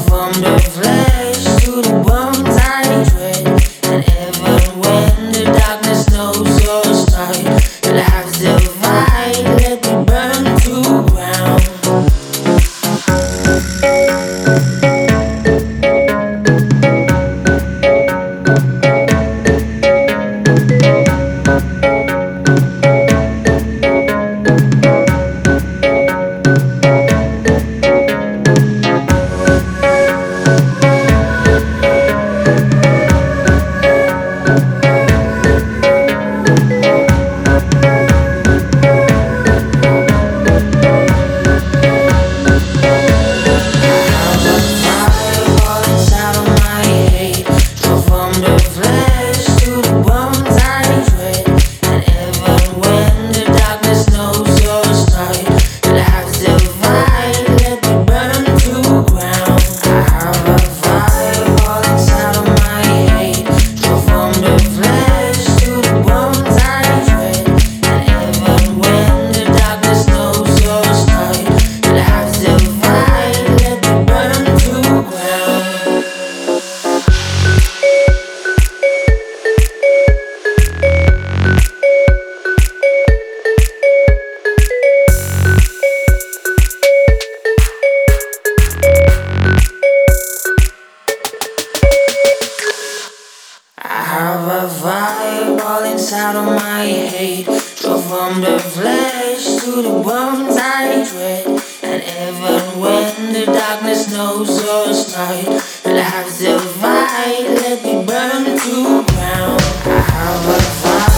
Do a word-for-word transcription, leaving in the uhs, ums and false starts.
from the flesh to the bones I dread. And even when the darkness knows your style, you'll have to fight, let me burn to ground. Have a vibe all inside of my head. Draw from the flesh to the bones I dread. And even when the darkness knows your style, you'll have to fight, let me burn to ground. I have a vibe.